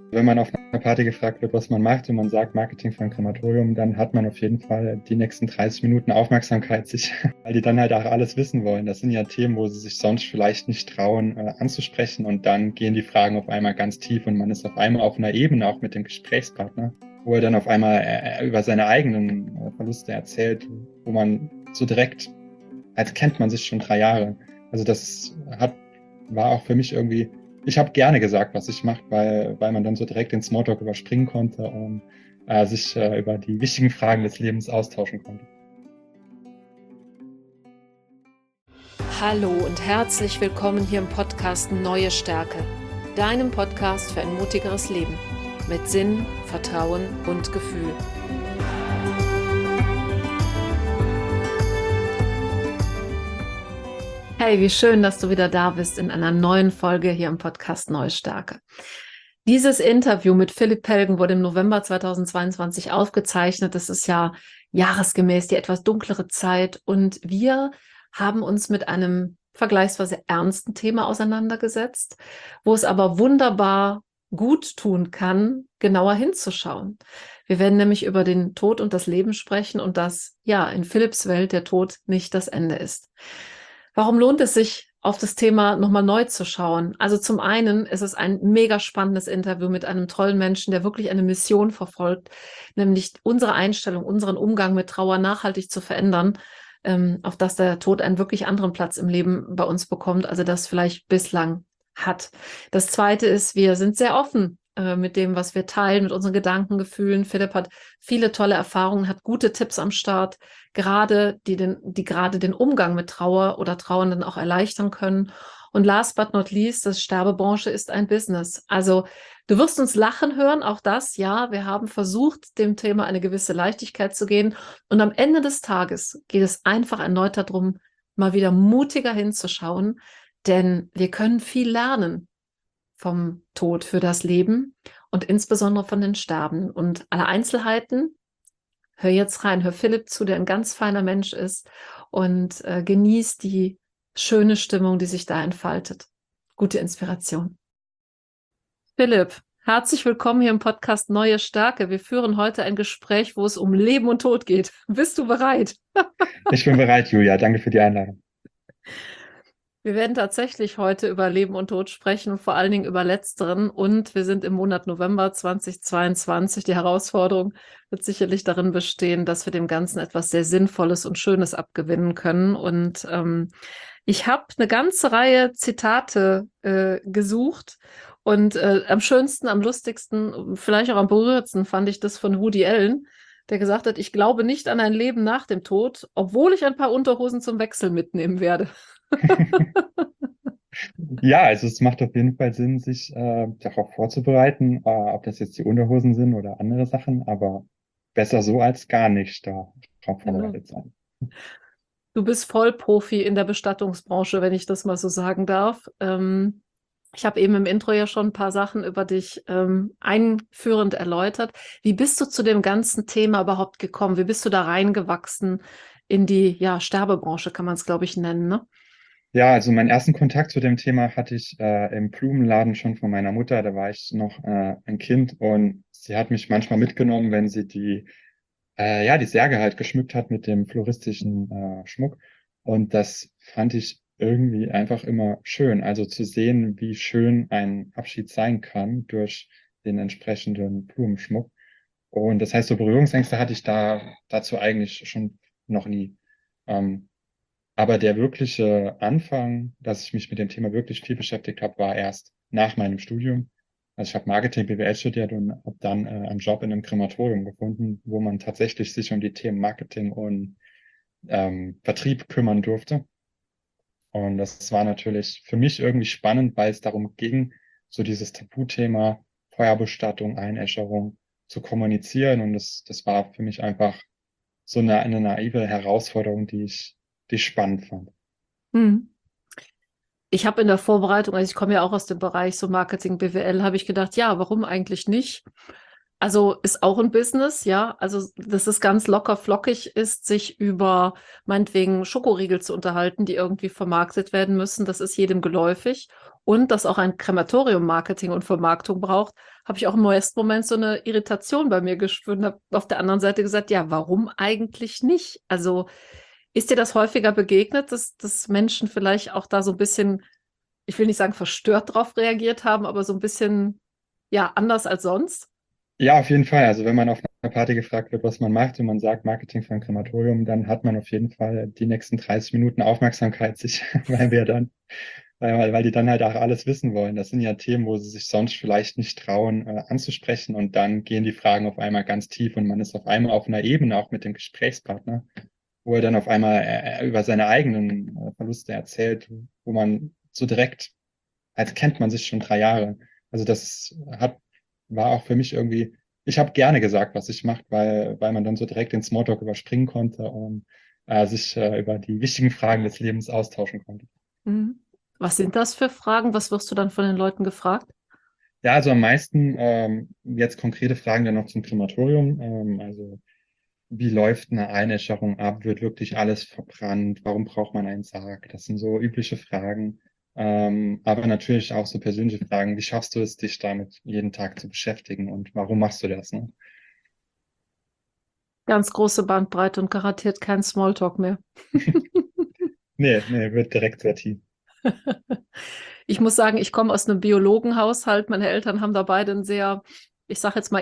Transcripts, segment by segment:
Wenn man auf einer Party gefragt wird, was man macht und man sagt Marketing für ein Krematorium, dann hat man auf jeden Fall die nächsten 30 Minuten Aufmerksamkeit sich, weil die dann halt auch alles wissen wollen. Das sind ja Themen, wo sie sich sonst vielleicht nicht trauen, anzusprechen, und dann gehen die Fragen auf einmal ganz tief und man ist auf einmal auf einer Ebene auch mit dem Gesprächspartner, wo er dann auf einmal über seine eigenen Verluste erzählt, wo man so direkt, als kennt man sich schon 3 Jahre. Also war auch für mich irgendwie, ich habe gerne gesagt, was ich mache, weil man dann so direkt den Smalltalk überspringen konnte und sich über die wichtigen Fragen des Lebens austauschen konnte. Hallo und herzlich willkommen hier im Podcast Neue Stärke, deinem Podcast für ein mutigeres Leben mit Sinn, Vertrauen und Gefühl. Hey, wie schön, dass du wieder da bist in einer neuen Folge hier im Podcast Neue Stärke. Dieses Interview mit Philipp Pelgen wurde im November 2022 aufgezeichnet. Das ist ja jahresgemäß die etwas dunklere Zeit und wir haben uns mit einem vergleichsweise ernsten Thema auseinandergesetzt, wo es aber wunderbar gut tun kann, genauer hinzuschauen. Wir werden nämlich über den Tod und das Leben sprechen und dass, ja, in Philipps Welt der Tod nicht das Ende ist. Warum lohnt es sich, auf das Thema nochmal neu zu schauen? Also zum einen ist es ein mega spannendes Interview mit einem tollen Menschen, der wirklich eine Mission verfolgt, nämlich unsere Einstellung, unseren Umgang mit Trauer nachhaltig zu verändern, auf dass der Tod einen wirklich anderen Platz im Leben bei uns bekommt, als er das vielleicht bislang hat. Das Zweite ist, wir sind sehr offen mit dem, was wir teilen, mit unseren Gedanken, Gefühlen. Philipp hat viele tolle Erfahrungen, hat gute Tipps am Start, die gerade den Umgang mit Trauer oder Trauernden auch erleichtern können. Und last but not least, das Sterbebranche ist ein Business. Also du wirst uns lachen hören, auch das, ja, wir haben versucht, dem Thema eine gewisse Leichtigkeit zu gehen. Und am Ende des Tages geht es einfach erneut darum, mal wieder mutiger hinzuschauen, denn wir können viel lernen vom Tod für das Leben und insbesondere von den Sterben. Und alle Einzelheiten, hör jetzt rein, hör Philipp zu, der ein ganz feiner Mensch ist und genieß die schöne Stimmung, die sich da entfaltet. Gute Inspiration. Philipp, herzlich willkommen hier im Podcast Neue Stärke. Wir führen heute ein Gespräch, wo es um Leben und Tod geht. Bist du bereit? Ich bin bereit, Julia. Danke für die Einladung. Wir werden tatsächlich heute über Leben und Tod sprechen und vor allen Dingen über Letzteren. Und wir sind im Monat November 2022. Die Herausforderung wird sicherlich darin bestehen, dass wir dem Ganzen etwas sehr Sinnvolles und Schönes abgewinnen können. Und ich habe eine ganze Reihe Zitate gesucht. Und am schönsten, am lustigsten, vielleicht auch am berührendsten fand ich das von Woody Allen, der gesagt hat, ich glaube nicht an ein Leben nach dem Tod, obwohl ich ein paar Unterhosen zum Wechsel mitnehmen werde. Ja, also es macht auf jeden Fall Sinn, sich darauf vorzubereiten, ob das jetzt die Unterhosen sind oder andere Sachen, aber besser so als gar nicht darauf Genau. vorbereitet sein. Du bist Vollprofi in der Bestattungsbranche, wenn ich das mal so sagen darf. Ich habe eben im Intro ja schon ein paar Sachen über dich einführend erläutert. Wie bist du zu dem ganzen Thema überhaupt gekommen? Wie bist du da reingewachsen in die Sterbebranche, kann man es, glaube ich, nennen, ne? Ja, also meinen ersten Kontakt zu dem Thema hatte ich im Blumenladen schon von meiner Mutter. Da war ich noch ein Kind und sie hat mich manchmal mitgenommen, wenn sie die Särge halt geschmückt hat mit dem floristischen Schmuck. Und das fand ich irgendwie einfach immer schön. Also zu sehen, wie schön ein Abschied sein kann durch den entsprechenden Blumenschmuck. Und das heißt, so Berührungsängste hatte ich dazu eigentlich schon noch nie. Ähm, aber der wirkliche Anfang, dass ich mich mit dem Thema wirklich viel beschäftigt habe, war erst nach meinem Studium. Also ich habe Marketing BWL studiert und habe dann einen Job in einem Krematorium gefunden, wo man tatsächlich sich um die Themen Marketing und Vertrieb kümmern durfte. Und das war natürlich für mich irgendwie spannend, weil es darum ging, so dieses Tabuthema Feuerbestattung, Einäscherung zu kommunizieren. Und das war für mich einfach so eine naive Herausforderung, die ich spannend fand. Hm. Ich habe in der Vorbereitung, also ich komme ja auch aus dem Bereich so Marketing, BWL, habe ich gedacht, ja, warum eigentlich nicht? Also ist auch ein Business, ja. Also, dass es ganz locker flockig ist, sich über meinetwegen Schokoriegel zu unterhalten, die irgendwie vermarktet werden müssen. Das ist jedem geläufig. Und dass auch ein Krematorium Marketing und Vermarktung braucht, habe ich auch im ersten Moment so eine Irritation bei mir gespürt und habe auf der anderen Seite gesagt, ja, warum eigentlich nicht? Also ist dir das häufiger begegnet, dass Menschen vielleicht auch da so ein bisschen, ich will nicht sagen verstört drauf reagiert haben, aber so ein bisschen, ja, anders als sonst? Ja, auf jeden Fall. Also wenn man auf einer Party gefragt wird, was man macht und man sagt Marketing für ein Krematorium, dann hat man auf jeden Fall die nächsten 30 Minuten Aufmerksamkeit sich, weil wir dann, weil die dann halt auch alles wissen wollen. Das sind ja Themen, wo sie sich sonst vielleicht nicht trauen, anzusprechen, und dann gehen die Fragen auf einmal ganz tief und man ist auf einmal auf einer Ebene auch mit dem Gesprächspartner, wo er dann auf einmal über seine eigenen Verluste erzählt, wo man so direkt, als kennt man sich schon 3 Jahre. Also war auch für mich irgendwie, ich habe gerne gesagt, was ich mache, weil man dann so direkt den Smalltalk überspringen konnte und sich über die wichtigen Fragen des Lebens austauschen konnte. Mhm. Was sind das für Fragen? Was wirst du dann von den Leuten gefragt? Ja, also am meisten jetzt konkrete Fragen dann noch zum Krematorium. Also wie läuft eine Einäscherung ab? Wird wirklich alles verbrannt? Warum braucht man einen Sarg? Das sind so übliche Fragen. Aber natürlich auch so persönliche Fragen. Wie schaffst du es, dich damit jeden Tag zu beschäftigen, und warum machst du das, ne? Ganz große Bandbreite und garantiert kein Smalltalk mehr. Nee, nee, wird direkt sehr tief. Ich muss sagen, ich komme aus einem Biologenhaushalt. Meine Eltern haben da beide einen sehr, ich sage jetzt mal,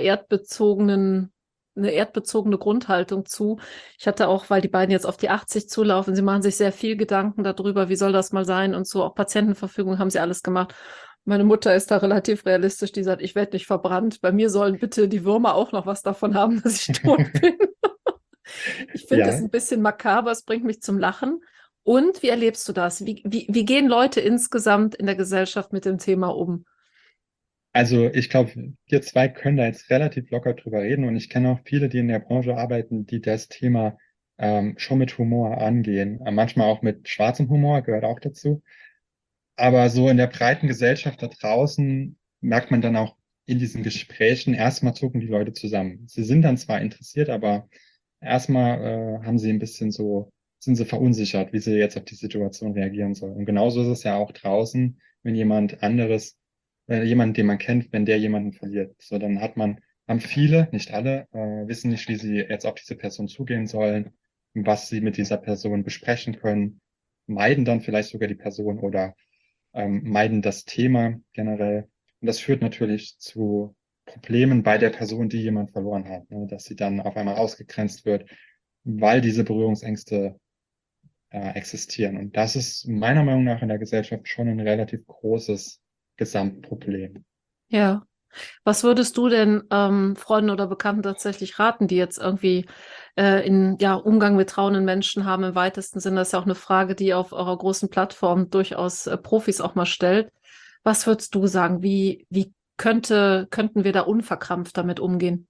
eine erdbezogene Grundhaltung zu. Ich hatte auch, weil die beiden jetzt auf die 80 zulaufen, sie machen sich sehr viel Gedanken darüber, wie soll das mal sein und so. Auch Patientenverfügung haben sie alles gemacht. Meine Mutter ist da relativ realistisch, die sagt, ich werde nicht verbrannt. Bei mir sollen bitte die Würmer auch noch was davon haben, dass ich tot bin. Ich finde es Ja, ein bisschen makaber, es bringt mich zum Lachen. Und wie erlebst du das? Wie gehen Leute insgesamt in der Gesellschaft mit dem Thema um? also ich glaube, wir zwei können da jetzt relativ locker drüber reden, und ich kenne auch viele, die in der Branche arbeiten, die das Thema schon mit Humor angehen. Manchmal auch mit schwarzem Humor, gehört auch dazu. Aber so in der breiten Gesellschaft da draußen merkt man dann auch in diesen Gesprächen, erstmal zucken die Leute zusammen. Sie sind dann zwar interessiert, aber erstmal haben sie ein bisschen so, sind sie verunsichert, wie sie jetzt auf die Situation reagieren sollen. Und genauso ist es ja auch draußen, wenn jemand anderes, jemand, den man kennt, wenn der jemanden verliert. So, dann haben viele, nicht alle, wissen nicht, wie sie jetzt auf diese Person zugehen sollen, was sie mit dieser Person besprechen können, meiden dann vielleicht sogar die Person oder meiden das Thema generell. Und das führt natürlich zu Problemen bei der Person, die jemand verloren hat, ne? Dass sie dann auf einmal ausgegrenzt wird, weil diese Berührungsängste existieren. Und das ist meiner Meinung nach in der Gesellschaft schon ein relativ großes Gesamtproblem. Ja. Was würdest du denn Freunden oder Bekannten tatsächlich raten, die jetzt irgendwie in ja, Umgang mit trauenden Menschen haben im weitesten Sinne? Das ist ja auch eine Frage, die ihr auf eurer großen Plattform durchaus Profis auch mal stellt. Was würdest du sagen? Könnten wir da unverkrampft damit umgehen?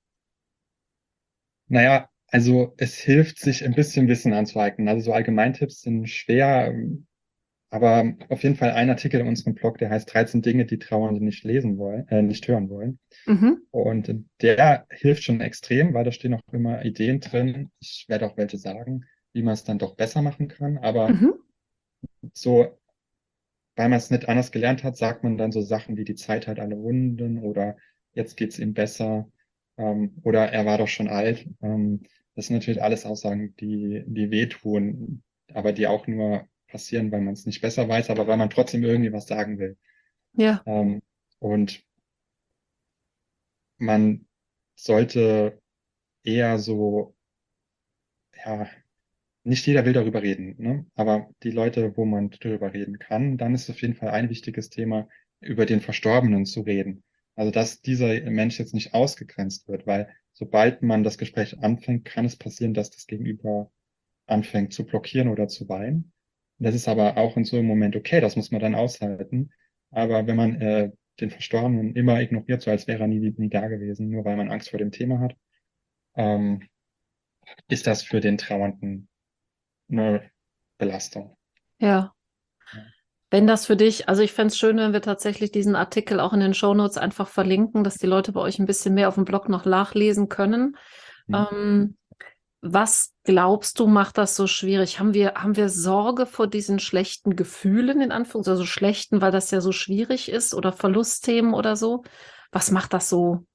Naja, also es hilft, sich ein bisschen Wissen anzueignen. Also so Allgemeintipps sind schwer, aber auf jeden Fall ein Artikel in unserem Blog, der heißt 13 Dinge, die Trauernde nicht lesen wollen, nicht hören wollen. Mhm. Und der hilft schon extrem, weil da stehen auch immer Ideen drin. Ich werde auch welche sagen, wie man es dann doch besser machen kann. Aber Mhm. so, weil man es nicht anders gelernt hat, sagt man dann so Sachen wie die Zeit hat alle Wunden oder jetzt geht's ihm besser, oder er war doch schon alt. Das sind natürlich alles Aussagen, die wehtun, aber die auch nur passieren, weil man es nicht besser weiß, aber weil man trotzdem irgendwie was sagen will. Ja, Und man sollte eher so, ja, nicht jeder will darüber reden, ne? Aber die Leute, wo man darüber reden kann, dann ist auf jeden Fall ein wichtiges Thema, über den Verstorbenen zu reden. Also, dass dieser Mensch jetzt nicht ausgegrenzt wird, weil sobald man das Gespräch anfängt, kann es passieren, dass das Gegenüber anfängt zu blockieren oder zu weinen. Das ist aber auch in so einem Moment okay, das muss man dann aushalten. Aber wenn man den Verstorbenen immer ignoriert, so als wäre er nie da gewesen, nur weil man Angst vor dem Thema hat, ähm, ist das für den Trauernden eine Belastung. ja. Ja. Wenn das für dich, also ich fände es schön, wenn wir tatsächlich diesen Artikel auch in den Shownotes einfach verlinken, dass die Leute bei euch ein bisschen mehr auf dem Blog noch nachlesen können. Mhm. Ähm, Was glaubst du, macht das so schwierig? Haben wir Sorge vor diesen schlechten Gefühlen, in Anführungszeichen, also schlechten, weil das ja so schwierig ist oder Verlustthemen oder so? Was macht das so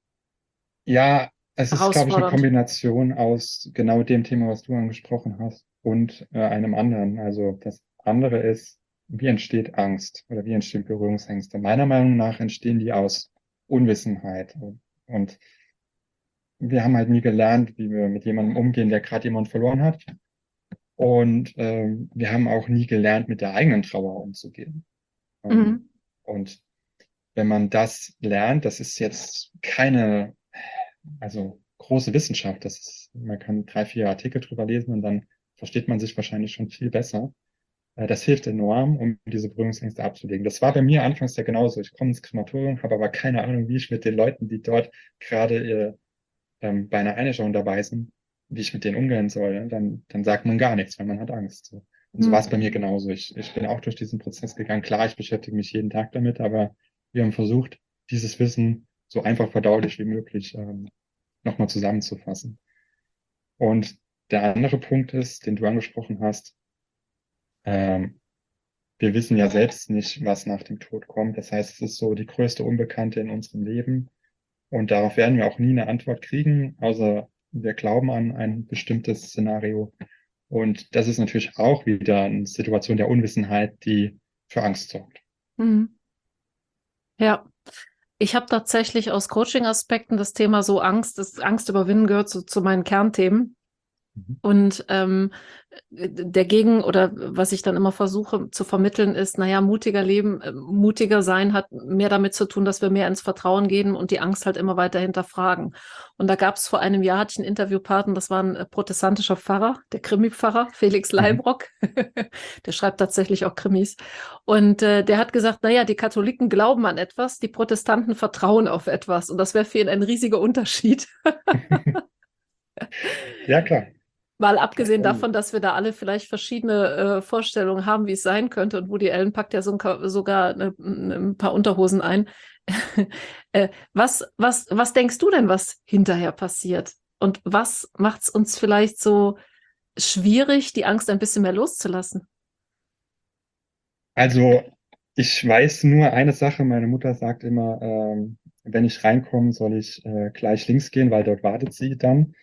Ja, es ist, glaube ich, eine herausfordernd? Kombination aus genau dem Thema, was du angesprochen hast, und einem anderen. Also das andere ist, wie entsteht Angst oder wie entstehen Berührungsängste? Meiner Meinung nach entstehen die aus Unwissenheit. Und wir haben halt nie gelernt, wie wir mit jemandem umgehen, der gerade jemand verloren hat. Und wir haben auch nie gelernt, mit der eigenen Trauer umzugehen. Mhm. Und wenn man das lernt, das ist jetzt keine, also große Wissenschaft. Das ist, man kann 3, 4 Artikel drüber lesen und dann versteht man sich wahrscheinlich schon viel besser. Das hilft enorm, um diese Berührungsängste abzulegen. Das war bei mir anfangs ja genauso. Ich komme ins Krematorium, habe aber keine Ahnung, wie ich mit den Leuten, die dort gerade bei einer Einschauung dabei sind, wie ich mit denen umgehen soll. Dann sagt man gar nichts, weil man hat Angst. So. Und so war es Mhm. bei mir genauso. Ich bin auch durch diesen Prozess gegangen. Klar, ich beschäftige mich jeden Tag damit, aber wir haben versucht, dieses Wissen so einfach verdaulich wie möglich nochmal zusammenzufassen. Und der andere Punkt ist, den du angesprochen hast, ähm, wir wissen ja selbst nicht, was nach dem Tod kommt. Das heißt, es ist so die größte Unbekannte in unserem Leben. Und darauf werden wir auch nie eine Antwort kriegen, außer wir glauben an ein bestimmtes Szenario. Und das ist natürlich auch wieder eine Situation der Unwissenheit, die für Angst sorgt. Mhm. Ja. Ich habe tatsächlich aus Coaching-Aspekten das Thema so Angst, das Angst überwinden gehört zu meinen Kernthemen. Mhm. Und dagegen oder was ich dann immer versuche zu vermitteln ist, naja, mutiger leben, mutiger sein hat mehr damit zu tun, dass wir mehr ins Vertrauen gehen und die Angst halt immer weiter hinterfragen. Und da gab es vor einem Jahr, hatte ich einen Interviewpartner, das war ein protestantischer Pfarrer, der Krimi-Pfarrer, Felix Mhm. Leibrock. Der schreibt tatsächlich auch Krimis. Und der hat gesagt, naja, die Katholiken glauben an etwas, die Protestanten vertrauen auf etwas. Und das wäre für ihn ein riesiger Unterschied. Ja, klar. Mal abgesehen Und davon, dass wir da alle vielleicht verschiedene Vorstellungen haben, wie es sein könnte. Und Woody Allen packt ja sogar ein paar Unterhosen ein. Was denkst du denn, was hinterher passiert? Und was macht es uns vielleicht so schwierig, die Angst ein bisschen mehr loszulassen? also, ich weiß nur eine Sache. Meine Mutter sagt immer, wenn ich reinkomme, soll ich gleich links gehen, weil dort wartet sie dann.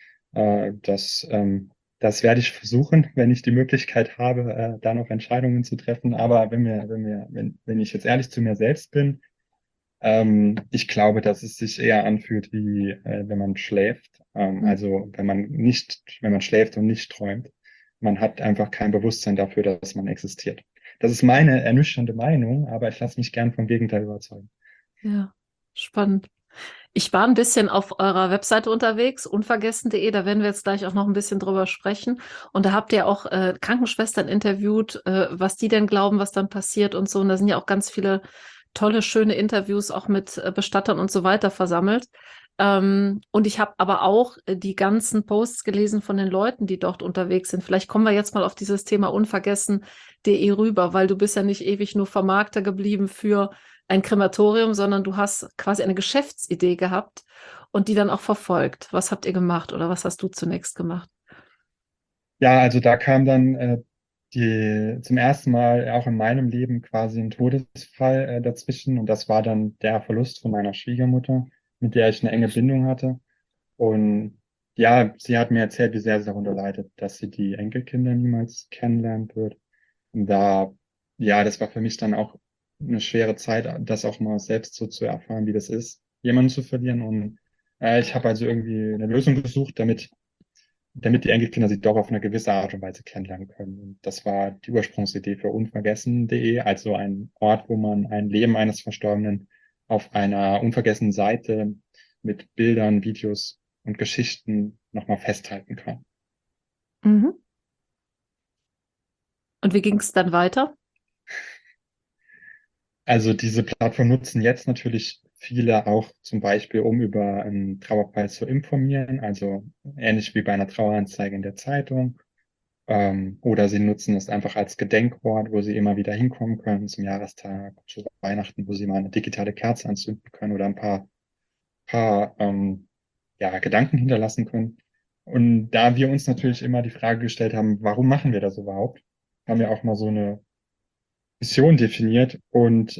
Das werde ich versuchen, wenn ich die Möglichkeit habe, da noch Entscheidungen zu treffen. Aber wenn ich jetzt ehrlich zu mir selbst bin, ich glaube, dass es sich eher anfühlt, wie wenn man schläft. Hm. Also wenn man schläft und nicht träumt. Man hat einfach kein Bewusstsein dafür, dass man existiert. Das ist meine ernüchternde Meinung, aber ich lasse mich gern vom Gegenteil überzeugen. Ja, spannend. Ich war ein bisschen auf eurer Webseite unterwegs, unvergessen.de, da werden wir jetzt gleich auch noch ein bisschen drüber sprechen. Und da habt ihr auch Krankenschwestern interviewt, was die denn glauben, was dann passiert und so. Und da sind ja auch ganz viele tolle, schöne Interviews auch mit Bestattern und so weiter versammelt. Und ich habe aber auch die ganzen Posts gelesen von den Leuten, die dort unterwegs sind. Vielleicht kommen wir jetzt mal auf dieses Thema unvergessen.de rüber, weil du bist ja nicht ewig nur Vermarkter geblieben für ein Krematorium, sondern du hast quasi eine Geschäftsidee gehabt und die dann auch verfolgt. Was habt ihr gemacht oder was hast du zunächst gemacht? Ja, also da kam dann zum ersten Mal auch in meinem Leben quasi ein Todesfall dazwischen und das war dann der Verlust von meiner Schwiegermutter, mit der ich eine enge Bindung hatte. Und ja, sie hat mir erzählt, wie sehr sie darunter leidet, dass sie die Enkelkinder niemals kennenlernen wird. Und ja, das war für mich dann auch eine schwere Zeit, das auch mal selbst so zu erfahren, wie das ist, jemanden zu verlieren. Und ich habe also irgendwie eine Lösung gesucht, damit die Enkelkinder sie doch auf eine gewisse Art und Weise kennenlernen können. Und das war die Ursprungsidee für unvergessen.de, also ein Ort, wo man ein Leben eines Verstorbenen auf einer unvergessenen Seite mit Bildern, Videos und Geschichten nochmal festhalten kann. Mhm. Und wie ging es dann weiter? Also diese Plattform nutzen jetzt natürlich viele auch zum Beispiel, um über einen Trauerfall zu informieren, also ähnlich wie bei einer Traueranzeige in der Zeitung. Oder sie nutzen es einfach als Gedenkort, wo sie immer wieder hinkommen können zum Jahrestag, zu Weihnachten, wo sie mal eine digitale Kerze anzünden können oder ein paar ja, Gedanken hinterlassen können. Und da wir uns natürlich immer die Frage gestellt haben, warum machen wir das überhaupt, haben wir auch mal so eine Mission definiert und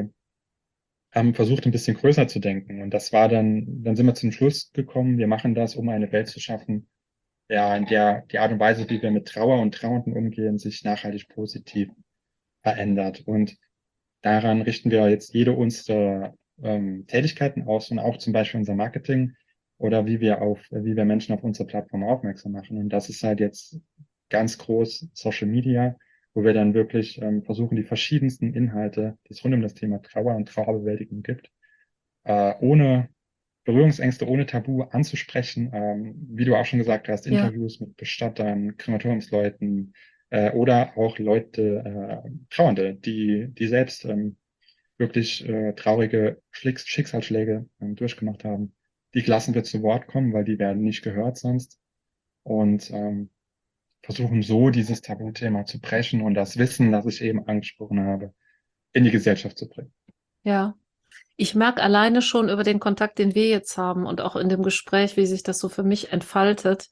haben versucht, ein bisschen größer zu denken. Und das war dann sind wir zum Schluss gekommen, wir machen das, um eine Welt zu schaffen, ja, in der die Art und Weise, wie wir mit Trauer und Trauernden umgehen, sich nachhaltig positiv verändert. Und daran richten wir jetzt jede unserer Tätigkeiten aus und auch zum Beispiel unser Marketing oder wie wir Menschen auf unsere Plattform aufmerksam machen. Und das ist halt jetzt ganz groß Social Media, wo wir dann wirklich versuchen, die verschiedensten Inhalte, die es rund um das Thema Trauer und Trauerbewältigung gibt, ohne Berührungsängste, ohne Tabu anzusprechen. Wie du auch schon gesagt hast, Ja. Interviews mit Bestattern, Krematoriumsleuten oder auch Leute, Trauernde, die selbst wirklich traurige Schicksalsschläge durchgemacht haben. Die lassen wir zu Wort kommen, weil die werden nicht gehört sonst. Und versuchen so dieses Tabuthema zu brechen und das Wissen, das ich eben angesprochen habe, in die Gesellschaft zu bringen. Ja. Ich merke alleine schon über den Kontakt, den wir jetzt haben und auch in dem Gespräch, wie sich das so für mich entfaltet.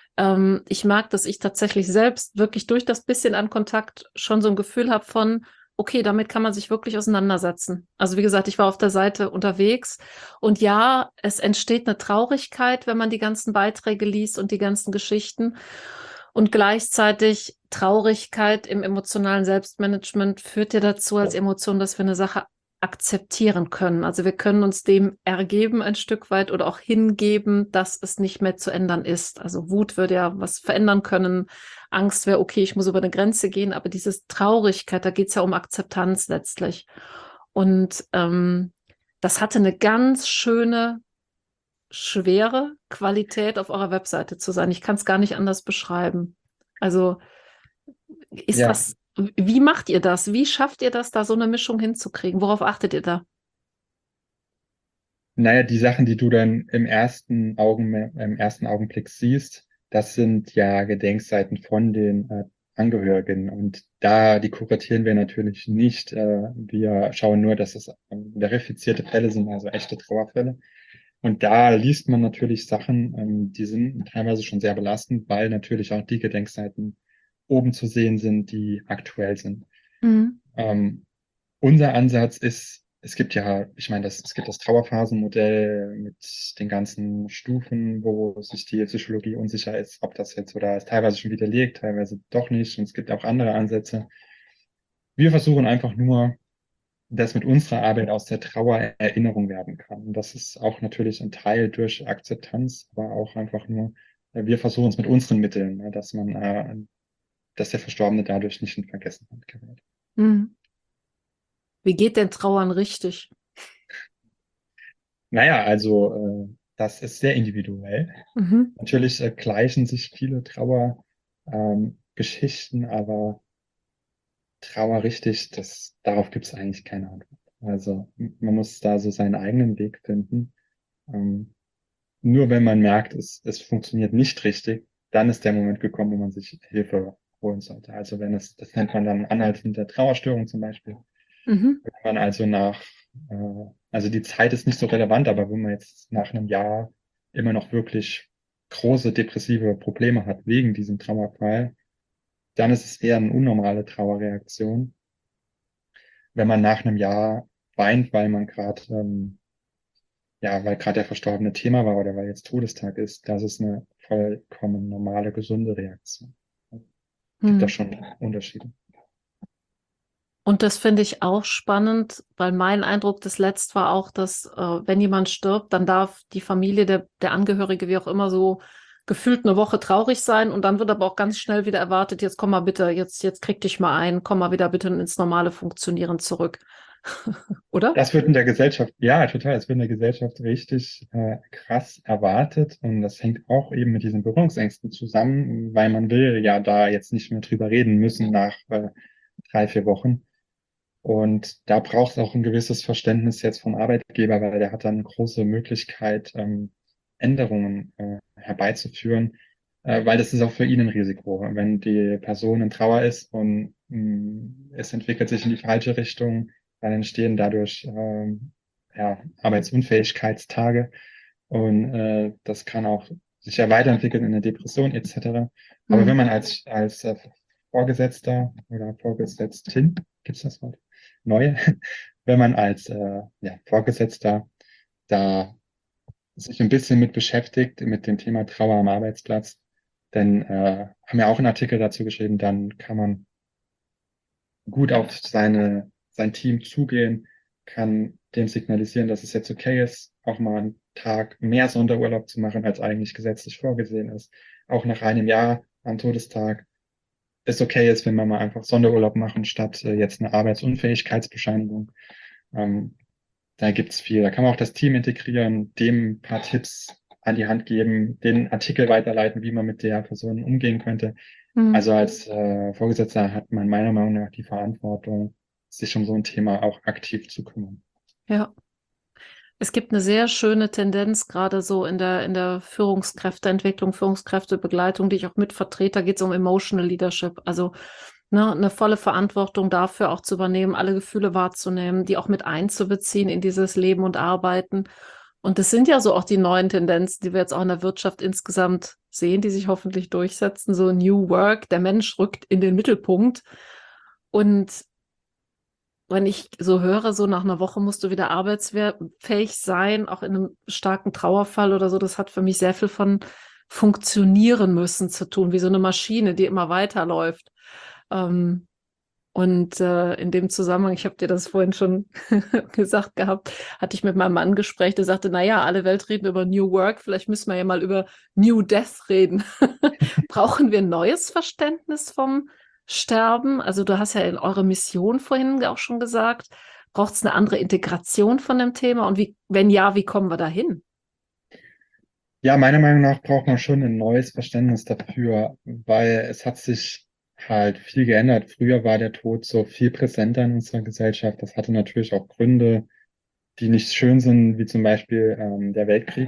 Ich mag, dass ich tatsächlich selbst wirklich durch das bisschen an Kontakt schon so ein Gefühl habe von, okay, damit kann man sich wirklich auseinandersetzen. Also wie gesagt, ich war auf der Seite unterwegs und ja, es entsteht eine Traurigkeit, wenn man die ganzen Beiträge liest und die ganzen Geschichten. Und gleichzeitig Traurigkeit im emotionalen Selbstmanagement führt ja dazu als Emotion, dass wir eine Sache akzeptieren können. Also wir können uns dem ergeben ein Stück weit oder auch hingeben, dass es nicht mehr zu ändern ist. Also Wut würde ja was verändern können. Angst wäre, okay, ich muss über eine Grenze gehen. Aber dieses Traurigkeit, da geht es ja um Akzeptanz letztlich. Und das hatte eine ganz schöne, schwere Qualität auf eurer Webseite zu sein. Ich kann es gar nicht anders beschreiben. Also ist Ja, das, wie macht ihr das? Wie schafft ihr das, da so eine Mischung hinzukriegen? Worauf achtet ihr da? naja, die Sachen, die du dann im ersten Augenblick siehst, das sind ja Gedenkseiten von den Angehörigen. Und die kuratieren wir natürlich nicht. Wir schauen nur, dass es verifizierte Fälle sind, also echte Trauerfälle. Und da liest man natürlich Sachen, die sind teilweise schon sehr belastend, weil natürlich auch die Gedenkseiten oben zu sehen sind, die aktuell sind. Mhm. Ähm, Unser Ansatz ist, es gibt ja, ich meine, es gibt das Trauerphasenmodell mit den ganzen Stufen, wo sich die Psychologie unsicher ist, ob das jetzt oder ist teilweise schon widerlegt, teilweise doch nicht. Und es gibt auch andere Ansätze. Wir versuchen einfach nur, dass mit unserer Arbeit aus der Trauer Erinnerung werden kann. Und das ist auch natürlich ein Teil durch Akzeptanz, aber auch einfach nur, wir versuchen es mit unseren Mitteln, ne, dass der Verstorbene dadurch nicht in Vergessenheit gerät. Mhm. Wie geht denn Trauern richtig? Naja, also das ist sehr individuell. Mhm. Natürlich gleichen sich viele Geschichten, aber Trauer richtig, darauf gibt es eigentlich keine Antwort. Also man muss da so seinen eigenen Weg finden. Ähm, Nur wenn man merkt, es funktioniert nicht richtig, dann ist der Moment gekommen, wo man sich Hilfe holen sollte. Also das nennt man dann anhaltende Trauerstörung zum Beispiel. Mhm. Wenn man also äh, also die Zeit ist nicht so relevant, aber wenn man jetzt nach einem Jahr immer noch wirklich große depressive Probleme hat wegen diesem Trauerfall, dann ist es eher eine unnormale Trauerreaktion. Wenn man nach einem Jahr weint, weil gerade der Verstorbene Thema war oder weil jetzt Todestag ist, das ist eine vollkommen normale, gesunde Reaktion. Gibt da Mhm. schon Unterschiede. Und das finde ich auch spannend, weil mein Eindruck des Letzt war auch, dass wenn jemand stirbt, dann darf die Familie, der Angehörige, wie auch immer, so gefühlt eine Woche traurig sein und dann wird aber auch ganz schnell wieder erwartet, jetzt komm mal bitte, jetzt krieg dich mal ein, komm mal wieder bitte ins normale Funktionieren zurück. Oder? Das wird in der Gesellschaft, ja, total, es wird in der Gesellschaft richtig krass erwartet und das hängt auch eben mit diesen Berührungsängsten zusammen, weil man will ja da jetzt nicht mehr drüber reden müssen nach 3, 4 Wochen. Und da braucht es auch ein gewisses Verständnis jetzt vom Arbeitgeber, weil der hat dann eine große Möglichkeit, Änderungen herbeizuführen. weil das ist auch für ihn ein Risiko. Wenn die Person in Trauer ist und es entwickelt sich in die falsche Richtung, dann entstehen dadurch ja, Arbeitsunfähigkeitstage und das kann auch sich ja weiterentwickeln in eine Depression etc. Aber wenn Hm. man als Vorgesetzter oder Vorgesetztin, gibt's das Wort? Neue, wenn man als ja, Vorgesetzter da sich ein bisschen mit beschäftigt, mit dem Thema Trauer am Arbeitsplatz, denn haben ja auch einen Artikel dazu geschrieben, dann kann man gut auf sein Team zugehen, kann dem signalisieren, dass es jetzt okay ist, auch mal einen Tag mehr Sonderurlaub zu machen, als eigentlich gesetzlich vorgesehen ist. Auch nach einem Jahr am Todestag es okay ist, wenn wir mal einfach Sonderurlaub machen, statt jetzt eine Arbeitsunfähigkeitsbescheinigung. Ähm, Da gibt's viel. Da kann man auch das Team integrieren, dem ein paar Tipps an die Hand geben, den Artikel weiterleiten, wie man mit der Person umgehen könnte. Hm. Also als Vorgesetzter hat man meiner Meinung nach die Verantwortung, sich um so ein Thema auch aktiv zu kümmern. Ja. Es gibt eine sehr schöne Tendenz, gerade so in der Führungskräfteentwicklung, Führungskräftebegleitung, die ich auch mit vertrete. Da geht es um Emotional Leadership. Also ne, eine volle Verantwortung dafür auch zu übernehmen, alle Gefühle wahrzunehmen, die auch mit einzubeziehen in dieses Leben und Arbeiten. Und das sind ja so auch die neuen Tendenzen, die wir jetzt auch in der Wirtschaft insgesamt sehen, die sich hoffentlich durchsetzen. So New Work, der Mensch rückt in den Mittelpunkt. Und wenn ich so höre, so nach einer Woche musst du wieder arbeitsfähig sein, auch in einem starken Trauerfall oder so, das hat für mich sehr viel von funktionieren müssen zu tun, wie so eine Maschine, die immer weiterläuft. Ähm, und in dem Zusammenhang, ich habe dir das vorhin schon gesagt gehabt, hatte ich mit meinem Mann ein Gespräch, der sagte, naja, alle Welt reden über New Work, vielleicht müssen wir ja mal über New Death reden. Brauchen wir ein neues Verständnis vom Sterben? Also du hast ja in eurer Mission vorhin auch schon gesagt, braucht es eine andere Integration von dem Thema? Und wie, wenn ja, wie kommen wir dahin? Ja, meiner Meinung nach braucht man schon ein neues Verständnis dafür, weil es hat sich halt viel geändert. Früher war der Tod so viel präsenter in unserer Gesellschaft. Das hatte natürlich auch Gründe, die nicht schön sind, wie zum Beispiel der Weltkrieg.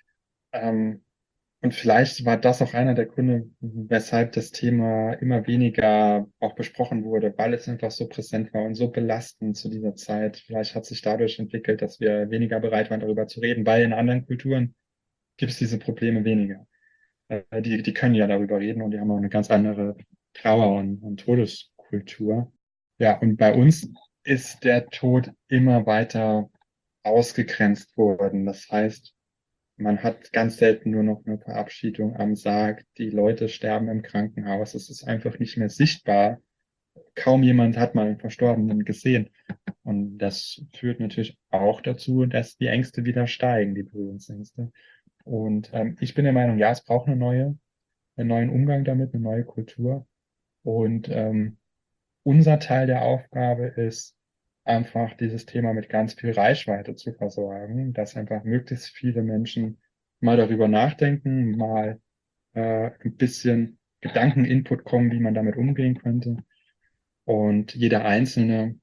Ähm, Und vielleicht war das auch einer der Gründe, weshalb das Thema immer weniger auch besprochen wurde, weil es einfach so präsent war und so belastend zu dieser Zeit. Vielleicht hat sich dadurch entwickelt, dass wir weniger bereit waren, darüber zu reden, weil in anderen Kulturen gibt es diese Probleme weniger. Die können ja darüber reden und die haben auch eine ganz andere Trauer- und Todeskultur. Ja, und bei uns ist der Tod immer weiter ausgegrenzt worden. Das heißt, man hat ganz selten nur noch eine Verabschiedung am Sarg. Die Leute sterben im Krankenhaus. Es ist einfach nicht mehr sichtbar. Kaum jemand hat mal einen Verstorbenen gesehen. Und das führt natürlich auch dazu, dass die Ängste wieder steigen, die Berührungsängste. Und ich bin der Meinung, ja, es braucht einen neuen Umgang damit, eine neue Kultur. Und unser Teil der Aufgabe ist einfach dieses Thema mit ganz viel Reichweite zu versorgen, dass einfach möglichst viele Menschen mal darüber nachdenken, mal ein bisschen Gedankeninput kommen, wie man damit umgehen könnte. Und jeder Einzelne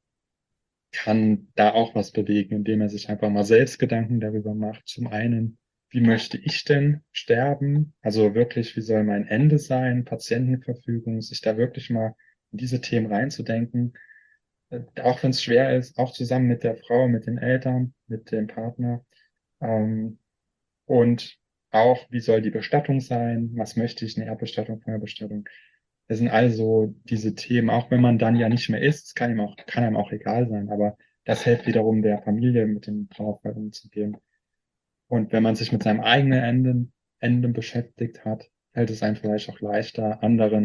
kann da auch was bewegen, indem er sich einfach mal selbst Gedanken darüber macht. Zum einen, wie möchte ich denn sterben? Also wirklich, wie soll mein Ende sein? Patientenverfügung, sich da wirklich mal in diese Themen reinzudenken, auch wenn es schwer ist, auch zusammen mit der Frau, mit den Eltern, mit dem Partner. Ähm, und auch, wie soll die Bestattung sein? Was möchte ich? Eine Erdbestattung, Feuerbestattung. Das sind also diese Themen, auch wenn man dann ja nicht mehr ist, es kann einem auch egal sein, aber das hilft wiederum der Familie, mit dem Trauerfall umzugehen. Und wenn man sich mit seinem eigenen Ende beschäftigt hat, fällt es einem vielleicht auch leichter,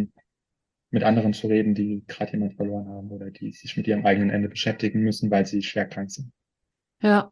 mit anderen zu reden, die gerade jemand verloren haben oder die sich mit ihrem eigenen Ende beschäftigen müssen, weil sie schwer krank sind. Ja,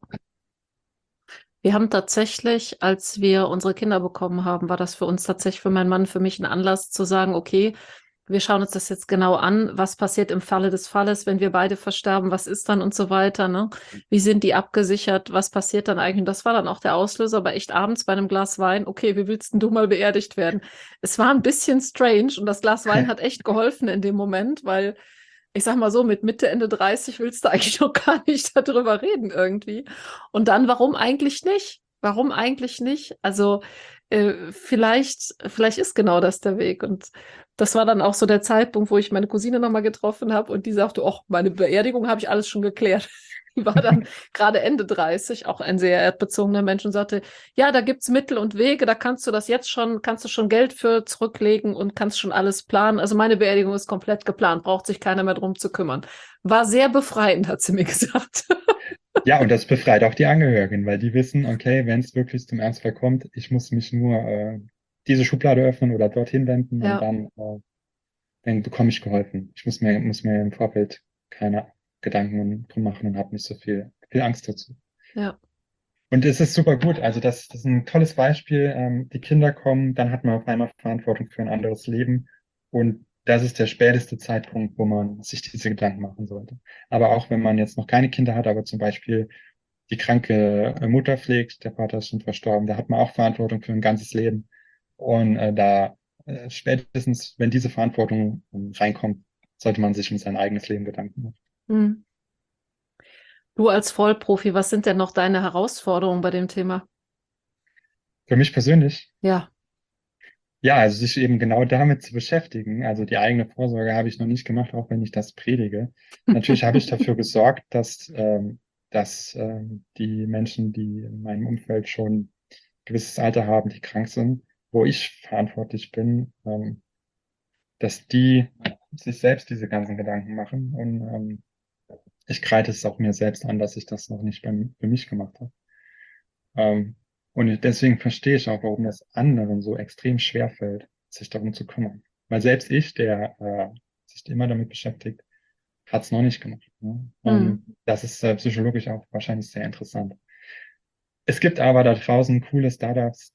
wir haben tatsächlich, als wir unsere Kinder bekommen haben, war das für uns tatsächlich, für meinen Mann, für mich ein Anlass zu sagen, okay, wir schauen uns das jetzt genau an, was passiert im Falle des Falles, wenn wir beide versterben, was ist dann und so weiter, ne? Wie sind die abgesichert, was passiert dann eigentlich? Und das war dann auch der Auslöser, aber echt abends bei einem Glas Wein, okay, wie willst denn du mal beerdigt werden? Es war ein bisschen strange und das Glas Wein hat echt geholfen in dem Moment, weil ich sag mal so, mit Mitte, Ende 30 willst du eigentlich noch gar nicht darüber reden irgendwie. Und dann, warum eigentlich nicht? Warum eigentlich nicht? Also vielleicht ist genau das der Weg. Und das war dann auch so der Zeitpunkt, wo ich meine Cousine nochmal getroffen habe und die sagte, ach, meine Beerdigung habe ich alles schon geklärt. Die war dann gerade Ende 30, auch ein sehr erdbezogener Mensch und sagte, ja, da gibt's Mittel und Wege, da kannst du schon Geld für zurücklegen und kannst schon alles planen. Also meine Beerdigung ist komplett geplant, braucht sich keiner mehr drum zu kümmern. War sehr befreiend, hat sie mir gesagt. Ja, und das befreit auch die Angehörigen, weil die wissen, okay, wenn es wirklich zum Ernstfall kommt, ich muss mich nur diese Schublade öffnen oder dorthin wenden und Ja, dann bekomme ich geholfen. Muss mir im Vorfeld keine Gedanken drum machen und habe nicht so viel Angst dazu. ja. Und es ist super gut. Also das ist ein tolles Beispiel. Die Kinder kommen, dann hat man auf einmal Verantwortung für ein anderes Leben. Und das ist der späteste Zeitpunkt, wo man sich diese Gedanken machen sollte. Aber auch wenn man jetzt noch keine Kinder hat, aber zum Beispiel die kranke Mutter pflegt, der Vater ist schon verstorben, da hat man auch Verantwortung für ein ganzes Leben. Und spätestens, wenn diese Verantwortung reinkommt, sollte man sich um sein eigenes Leben Gedanken machen. Hm. Du als Vollprofi, was sind denn noch deine Herausforderungen bei dem Thema? Für mich persönlich, Ja. ja, also sich eben genau damit zu beschäftigen. Also die eigene Vorsorge habe ich noch nicht gemacht, auch wenn ich das predige. Natürlich habe ich dafür gesorgt, dass die Menschen, die in meinem Umfeld schon ein gewisses Alter haben, die krank sind, wo ich verantwortlich bin, dass die sich selbst diese ganzen Gedanken machen. Und ich kreide es auch mir selbst an, dass ich das noch nicht für mich gemacht habe. Ähm, und deswegen verstehe ich auch, warum es anderen so extrem schwer fällt, sich darum zu kümmern. Weil selbst ich, der sich immer damit beschäftigt, hat es noch nicht gemacht. Ne? Hm. Und das ist psychologisch auch wahrscheinlich sehr interessant. Es gibt aber da draußen coole Startups,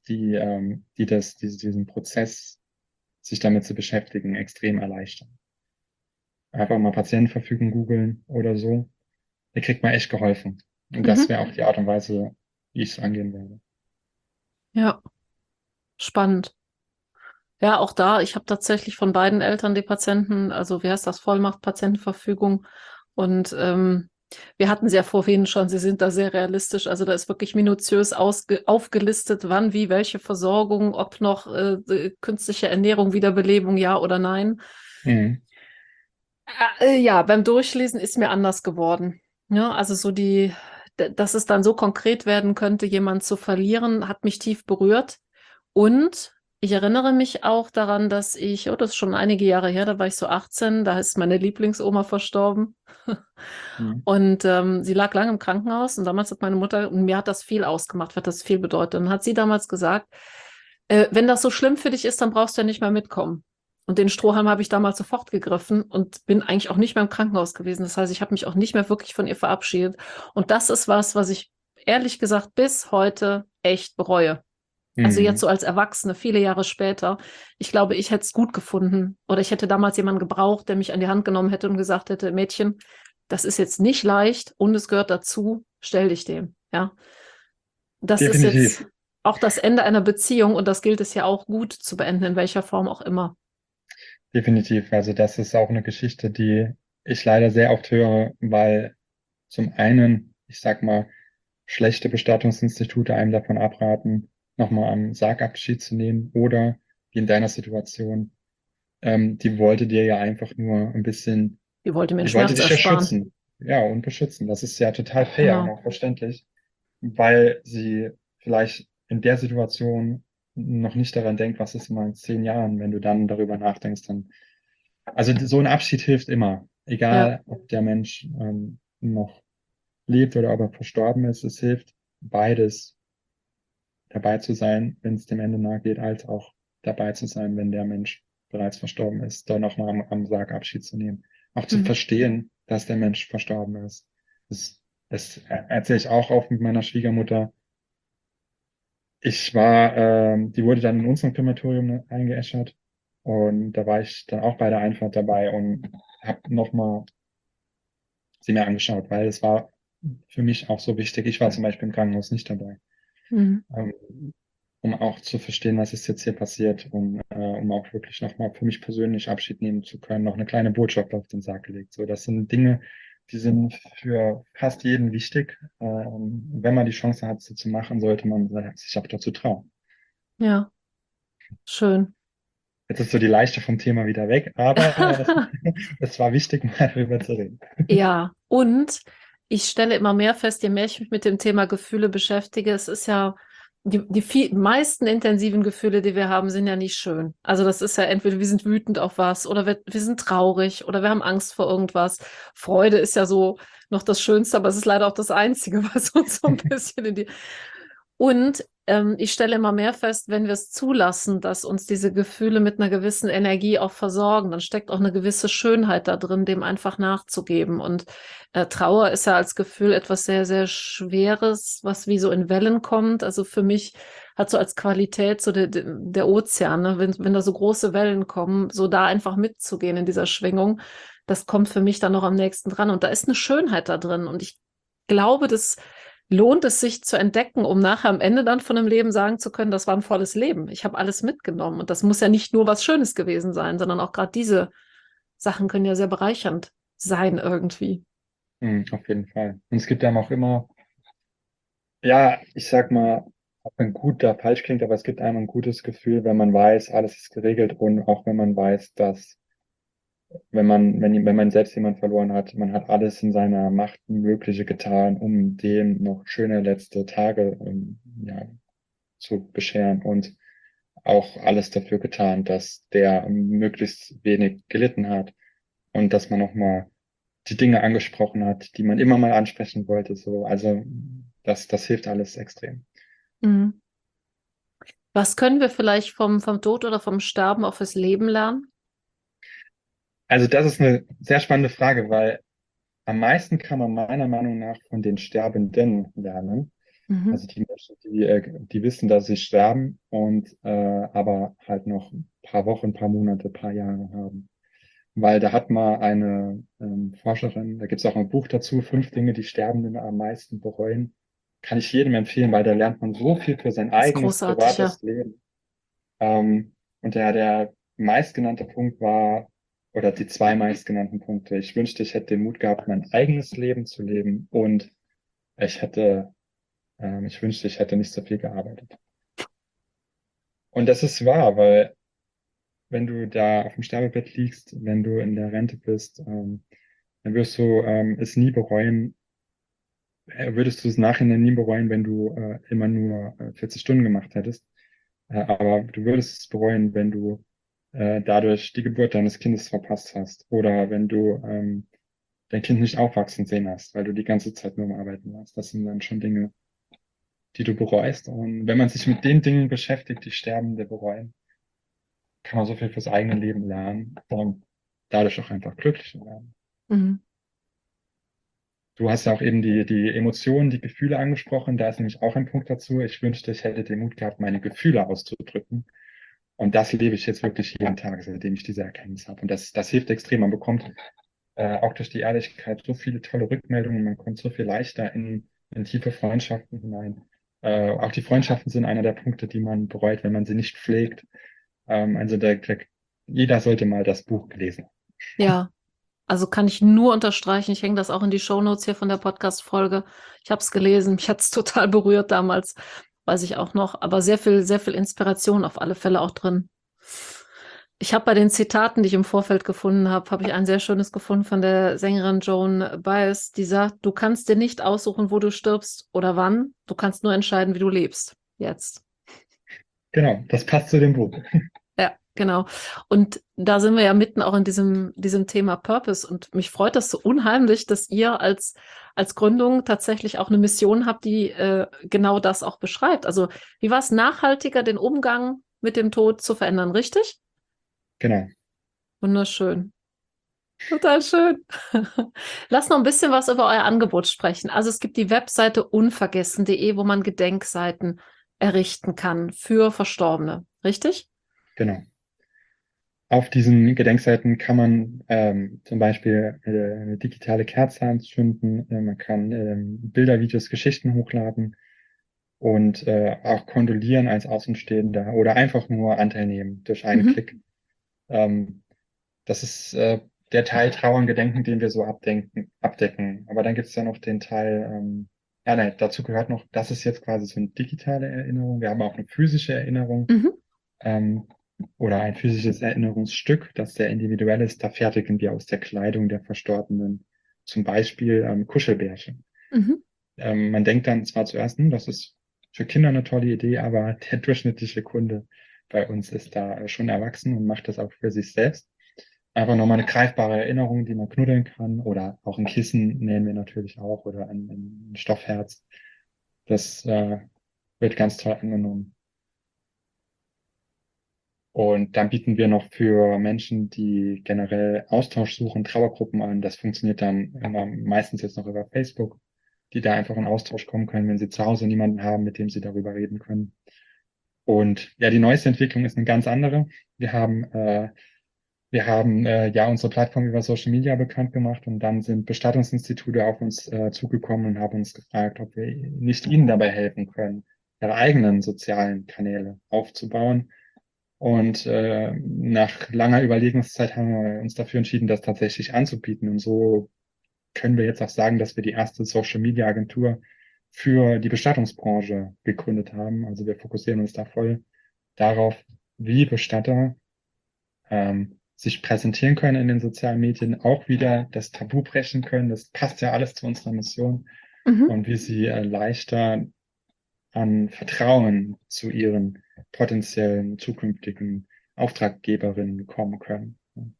die diesen Prozess, sich damit zu beschäftigen, extrem erleichtern. Einfach mal Patientenverfügung googeln oder so. Da kriegt man echt geholfen. Und das Mhm. wäre auch die Art und Weise, wie ich es angehen werde. Ja, spannend. Ja, auch da, ich habe tatsächlich von beiden Eltern die Patienten, also wie heißt das, Vollmacht, Patientenverfügung. Und wir hatten sie ja vorhin schon, sie sind da sehr realistisch. Also da ist wirklich minutiös aufgelistet, wann, wie, welche Versorgung, ob noch künstliche Ernährung, Wiederbelebung, ja oder nein. Mhm. Ja, beim Durchlesen ist mir anders geworden. Ja, also dass es dann so konkret werden könnte, jemand zu verlieren, hat mich tief berührt. Und ich erinnere mich auch daran, dass das ist schon einige Jahre her, da war ich so 18, da ist meine Lieblingsoma verstorben. Mhm. Und sie lag lange im Krankenhaus und damals hat meine Mutter, und mir hat das viel ausgemacht, hat das viel bedeutet. Und hat sie damals gesagt, wenn das so schlimm für dich ist, dann brauchst du ja nicht mehr mitkommen. Und den Strohhalm habe ich damals sofort gegriffen und bin eigentlich auch nicht mehr im Krankenhaus gewesen. Das heißt, ich habe mich auch nicht mehr wirklich von ihr verabschiedet. Und das ist was ich ehrlich gesagt bis heute echt bereue. Also jetzt Mhm. so als Erwachsene, viele Jahre später. Ich glaube, ich hätte es gut gefunden. Oder ich hätte damals jemanden gebraucht, der mich an die Hand genommen hätte und gesagt hätte, Mädchen, das ist jetzt nicht leicht und es gehört dazu, stell dich dem. Ja, das ist Definitiv, jetzt auch das Ende einer Beziehung und das gilt es ja auch gut zu beenden, in welcher Form auch immer. definitiv. Also das ist auch eine Geschichte, die ich leider sehr oft höre, weil zum einen, ich sag mal, schlechte Bestattungsinstitute einem davon abraten, nochmal am Sarg Abschied zu nehmen oder wie in deiner Situation, die wollte dir ja einfach nur ein bisschen, Die wollte mir den die wollte Schmerz dich ja ersparen. schützen. Ja, und beschützen. Das ist ja total fair und Genau. auch verständlich, weil sie vielleicht in der Situation noch nicht daran denkt, was ist mal in 10 Jahren, wenn du dann darüber nachdenkst, dann, also so ein Abschied hilft immer, Ja. egal ob der Mensch noch lebt oder ob er verstorben ist, es hilft beides dabei zu sein, wenn es dem Ende nahe geht, als auch dabei zu sein, wenn der Mensch bereits verstorben ist, da nochmal am Sarg Abschied zu nehmen. Auch zu Mhm. verstehen, dass der Mensch verstorben ist. Das erzähle ich auch oft mit meiner Schwiegermutter. Die wurde dann in unserem Krematorium eingeäschert und da war ich dann auch bei der Einfahrt dabei und habe nochmal sie mir angeschaut, weil es war für mich auch so wichtig. Ich war zum Beispiel im Krankenhaus nicht dabei. Mhm. Ähm, um auch zu verstehen, was ist jetzt hier passiert, um auch wirklich nochmal für mich persönlich Abschied nehmen zu können, noch eine kleine Botschaft auf den Sarg gelegt. So, das sind Dinge, die sind für fast jeden wichtig. Wenn man die Chance hat, sie zu machen, sollte man sich auch dazu trauen. Ja, schön. Jetzt ist so die Leichte vom Thema wieder weg, aber es war wichtig, mal darüber zu reden. Ja, und ich stelle immer mehr fest, je mehr ich mich mit dem Thema Gefühle beschäftige, es ist ja, die meisten intensiven Gefühle, die wir haben, sind ja nicht schön. Also das ist ja entweder wir sind wütend auf was oder wir sind traurig oder wir haben Angst vor irgendwas. Freude ist ja so noch das Schönste, aber es ist leider auch das Einzige, was uns so ein bisschen in die... Und ich stelle immer mehr fest, wenn wir es zulassen, dass uns diese Gefühle mit einer gewissen Energie auch versorgen, dann steckt auch eine gewisse Schönheit da drin, dem einfach nachzugeben. Und Trauer ist ja als Gefühl etwas sehr, sehr Schweres, was wie so in Wellen kommt. Also für mich hat so als Qualität so der Ozean, ne? Wenn da so große Wellen kommen, so da einfach mitzugehen in dieser Schwingung, das kommt für mich dann noch am nächsten dran. Und da ist eine Schönheit da drin. Und ich glaube, das lohnt es sich zu entdecken, um nachher am Ende dann von einem Leben sagen zu können, das war ein volles Leben. Ich habe alles mitgenommen. Und das muss ja nicht nur was Schönes gewesen sein, sondern auch gerade diese Sachen können ja sehr bereichernd sein irgendwie. Auf jeden Fall. Und es gibt einem auch immer, ja, ich sag mal, ob ein guter falsch klingt, aber es gibt einem ein gutes Gefühl, wenn man weiß, alles ist geregelt und auch wenn man weiß, dass wenn man selbst jemand verloren hat, man hat alles in seiner Macht Mögliche getan, um dem noch schöne letzte Tage ja, zu bescheren und auch alles dafür getan, dass der möglichst wenig gelitten hat und dass man nochmal die Dinge angesprochen hat, die man immer mal ansprechen wollte. So, also das hilft alles extrem. Mhm. Was können wir vielleicht vom Tod oder vom Sterben auch fürs Leben lernen? Also das ist eine sehr spannende Frage, weil am meisten kann man meiner Meinung nach von den Sterbenden lernen. Mhm. Also die Menschen, die wissen, dass sie sterben und aber halt noch ein paar Wochen, ein paar Monate, ein paar Jahre haben. Weil da hat mal eine Forscherin, da gibt es auch ein Buch dazu, 5 Dinge, die Sterbenden am meisten bereuen. Kann ich jedem empfehlen, weil da lernt man so viel für sein Das ist eigenes großartig, ja. privates Leben. Und der meistgenannte Punkt war, oder die 2 meistgenannten Punkte, ich wünschte, ich hätte den Mut gehabt, mein eigenes Leben zu leben und ich hätte, ich wünschte, ich hätte nicht so viel gearbeitet. Und das ist wahr, weil wenn du da auf dem Sterbebett liegst, wenn du in der Rente bist, dann wirst du es nie bereuen, würdest du es nachher nie bereuen, wenn du immer nur 40 Stunden gemacht hättest. Aber du würdest es bereuen, wenn du dadurch die Geburt deines Kindes verpasst hast oder wenn du dein Kind nicht aufwachsen sehen hast, weil du die ganze Zeit nur am Arbeiten warst. Das sind dann schon Dinge, die du bereust. Und wenn man sich mit den Dingen beschäftigt, die Sterbende bereuen, kann man so viel fürs eigene Leben lernen und dadurch auch einfach glücklicher werden. Mhm. Du hast ja auch eben die Emotionen, die Gefühle angesprochen. Da ist nämlich auch ein Punkt dazu. Ich wünschte, ich hätte den Mut gehabt, meine Gefühle auszudrücken. Und das lebe ich jetzt wirklich jeden Tag, seitdem ich diese Erkenntnis habe. Und das hilft extrem. Man bekommt auch durch die Ehrlichkeit so viele tolle Rückmeldungen. Man kommt so viel leichter in tiefe Freundschaften hinein. Auch die Freundschaften sind einer der Punkte, die man bereut, wenn man sie nicht pflegt. Also jeder sollte mal das Buch lesen. Ja, also kann ich nur unterstreichen. Ich hänge das auch in die Shownotes hier von der Podcast-Folge. Ich habe es gelesen, mich hat es total berührt damals, weiß ich auch noch. Aber sehr viel Inspiration auf alle Fälle auch drin. Ich habe bei den Zitaten, die ich im Vorfeld gefunden habe, habe ich ein sehr schönes gefunden von der Sängerin Joan Baez, die sagt, du kannst dir nicht aussuchen, wo du stirbst oder wann. Du kannst nur entscheiden, wie du lebst. Jetzt. Genau, das passt zu dem Buch. Ja, genau. Und da sind wir ja mitten auch in diesem Thema Purpose. Und mich freut das so unheimlich, dass ihr als Gründung tatsächlich auch eine Mission habt, die genau das auch beschreibt. Also, wie war es nachhaltiger, den Umgang mit dem Tod zu verändern, richtig? Genau. Wunderschön. Total schön. Lass noch ein bisschen was über euer Angebot sprechen. Also es gibt die Webseite unvergessen.de, wo man Gedenkseiten errichten kann für Verstorbene. Richtig? Genau. Auf diesen Gedenkseiten kann man zum Beispiel eine digitale Kerze anzünden, man kann Bilder, Videos, Geschichten hochladen und auch kondolieren als Außenstehender oder einfach nur Anteil nehmen durch einen Mhm. Klick. Ähm, Das ist der Teil Trauern, Gedenken, den wir so abdecken. Aber dann gibt es ja noch den Teil Ja, nein, dazu gehört noch, das ist jetzt quasi so eine digitale Erinnerung. Wir haben auch eine physische Erinnerung, Mhm. ähm, oder ein physisches Erinnerungsstück, das sehr individuell ist. Da fertigen wir aus der Kleidung der Verstorbenen zum Beispiel Kuschelbärchen. Mhm. Man denkt dann zwar zuerst, das ist für Kinder eine tolle Idee, aber der durchschnittliche Kunde bei uns ist da schon erwachsen und macht das auch für sich selbst. Einfach nochmal eine greifbare Erinnerung, die man knuddeln kann, oder auch ein Kissen nähen wir natürlich auch, oder ein Stoffherz. Das wird ganz toll angenommen. Und dann bieten wir noch für Menschen, die generell Austausch suchen, Trauergruppen an. Das funktioniert dann immer meistens jetzt noch über Facebook, die da einfach in Austausch kommen können, wenn sie zu Hause niemanden haben, mit dem sie darüber reden können. Und ja, die neueste Entwicklung ist eine ganz andere. Wir haben ja unsere Plattform über Social Media bekannt gemacht, und dann sind Bestattungsinstitute auf uns zugekommen und haben uns gefragt, ob wir nicht ihnen dabei helfen können, ihre eigenen sozialen Kanäle aufzubauen. Und nach langer Überlegungszeit haben wir uns dafür entschieden, das tatsächlich anzubieten. Und so können wir jetzt auch sagen, dass wir die erste Social Media Agentur für die Bestattungsbranche gegründet haben. Also wir fokussieren uns da voll darauf, wie Bestatter sich präsentieren können in den sozialen Medien, auch wieder das Tabu brechen können. Das passt ja alles zu unserer Mission, Mhm. und wie sie leichter an Vertrauen zu ihren potenziellen zukünftigen Auftraggeberinnen kommen können.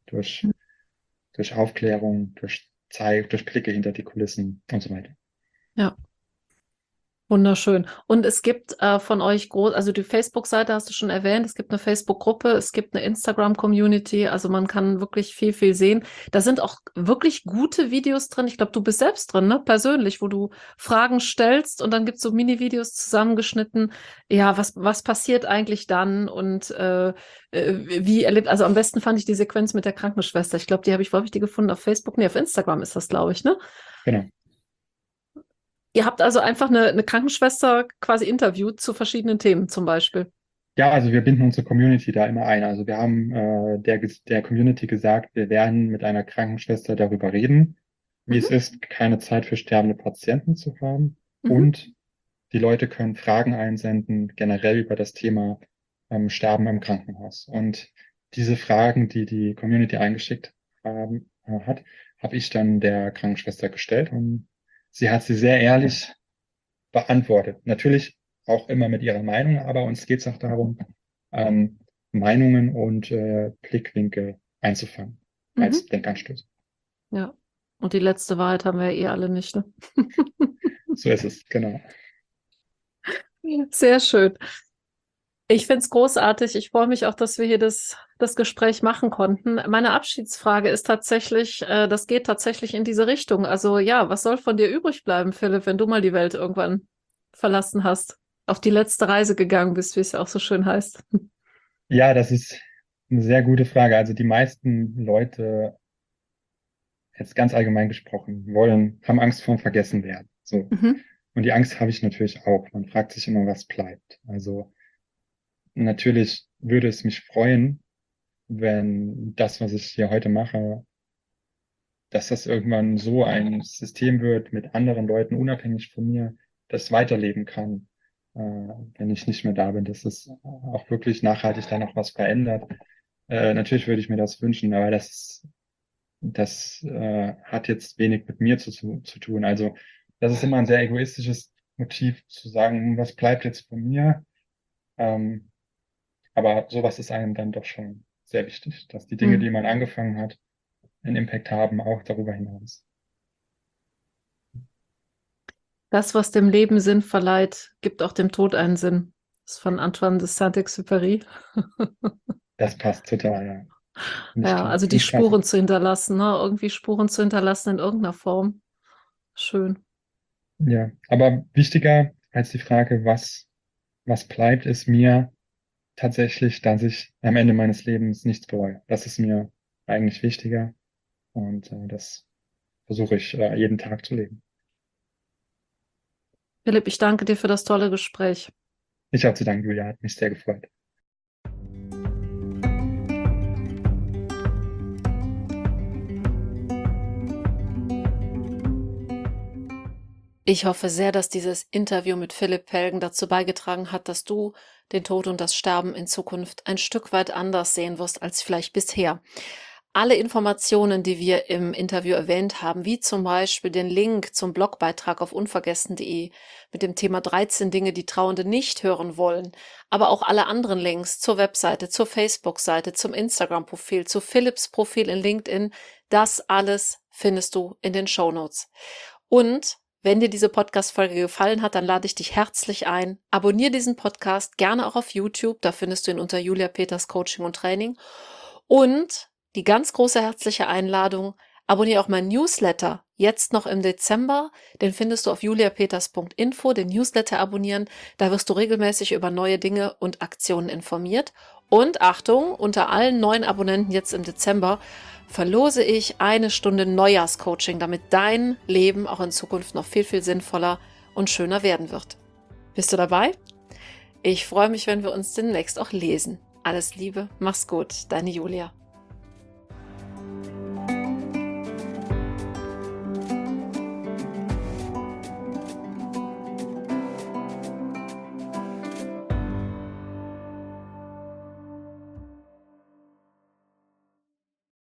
Durch Aufklärung, durch Blicke hinter die Kulissen und so weiter. Ja. Wunderschön. Und es gibt von euch also die Facebook-Seite hast du schon erwähnt, es gibt eine Facebook-Gruppe, es gibt eine Instagram-Community, also man kann wirklich viel, viel sehen. Da sind auch wirklich gute Videos drin. Ich glaube, du bist selbst drin, ne? Persönlich, wo du Fragen stellst und dann gibt es so Mini-Videos zusammengeschnitten. Ja, was passiert eigentlich dann und wie erlebt, also am besten fand ich die Sequenz mit der Krankenschwester. Ich glaube, wo habe ich die gefunden? Auf Facebook? Nee, auf Instagram ist das, glaube ich, ne? Genau. Ihr habt also einfach eine Krankenschwester quasi interviewt zu verschiedenen Themen zum Beispiel. Ja, also wir binden unsere Community da immer ein. Also wir haben der Community gesagt, wir werden mit einer Krankenschwester darüber reden, wie es Mhm. ist, keine Zeit für sterbende Patienten zu haben. Mhm. Und die Leute können Fragen einsenden, generell über das Thema Sterben im Krankenhaus. Und diese Fragen, die die Community eingeschickt hat, habe ich dann der Krankenschwester gestellt, und sie hat sie sehr ehrlich beantwortet. Natürlich auch immer mit ihrer Meinung, aber uns geht es auch darum, Meinungen und Blickwinkel einzufangen als Mhm. Denkanstoß. Ja. Und die letzte Wahrheit haben wir ja eh alle nicht, ne? So ist es, genau. Sehr schön. Ich finde es großartig. Ich freue mich auch, dass wir hier das Gespräch machen konnten. Meine Abschiedsfrage ist tatsächlich, das geht tatsächlich in diese Richtung. Also ja, was soll von dir übrig bleiben, Philipp, wenn du mal die Welt irgendwann verlassen hast, auf die letzte Reise gegangen bist, wie es ja auch so schön heißt? Ja, das ist eine sehr gute Frage. Also die meisten Leute, jetzt ganz allgemein gesprochen, haben Angst vorm Vergessenwerden. So. Mhm. Und die Angst habe ich natürlich auch. Man fragt sich immer, was bleibt. Also natürlich würde es mich freuen, wenn das, was ich hier heute mache, dass das irgendwann so ein System wird mit anderen Leuten, unabhängig von mir, das weiterleben kann, wenn ich nicht mehr da bin, dass es auch wirklich nachhaltig dann noch was verändert. Natürlich würde ich mir das wünschen, aber das hat jetzt wenig mit mir zu tun. Also das ist immer ein sehr egoistisches Motiv zu sagen, was bleibt jetzt von mir? Ähm, aber sowas ist einem dann doch schon sehr wichtig, dass die Dinge, die Mhm. man angefangen hat, einen Impact haben, auch darüber hinaus. Das, was dem Leben Sinn verleiht, gibt auch dem Tod einen Sinn. Das ist von Antoine de Saint-Exupéry. Das passt total, ja. Ja, also die Finde ich klasse. Spuren zu hinterlassen, ne? Irgendwie Spuren zu hinterlassen in irgendeiner Form. Schön. Ja, aber wichtiger als die Frage, was bleibt, ist mir tatsächlich, dass ich am Ende meines Lebens nichts bereue. Das ist mir eigentlich wichtiger, und das versuche ich jeden Tag zu leben. Philipp, ich danke dir für das tolle Gespräch. Ich habe zu danken, Julia, hat mich sehr gefreut. Ich hoffe sehr, dass dieses Interview mit Philipp Pelgen dazu beigetragen hat, dass du den Tod und das Sterben in Zukunft ein Stück weit anders sehen wirst als vielleicht bisher. Alle Informationen, die wir im Interview erwähnt haben, wie zum Beispiel den Link zum Blogbeitrag auf unvergessen.de mit dem Thema 13 Dinge, die Trauernde nicht hören wollen, aber auch alle anderen Links zur Webseite, zur Facebook-Seite, zum Instagram-Profil, zu Philipps Profil in LinkedIn, das alles findest du in den Shownotes. Und wenn dir diese Podcast-Folge gefallen hat, dann lade ich dich herzlich ein. Abonniere diesen Podcast gerne auch auf YouTube. Da findest du ihn unter Julia Peters Coaching und Training. Und die ganz große herzliche Einladung, abonniere auch meinen Newsletter. Jetzt noch im Dezember. Den findest du auf juliapeters.info. Den Newsletter abonnieren. Da wirst du regelmäßig über neue Dinge und Aktionen informiert. Und Achtung, unter allen neuen Abonnenten jetzt im Dezember verlose ich 1 Stunde Neujahrscoaching, damit dein Leben auch in Zukunft noch viel, viel sinnvoller und schöner werden wird. Bist du dabei? Ich freue mich, wenn wir uns demnächst auch lesen. Alles Liebe, mach's gut, deine Julia.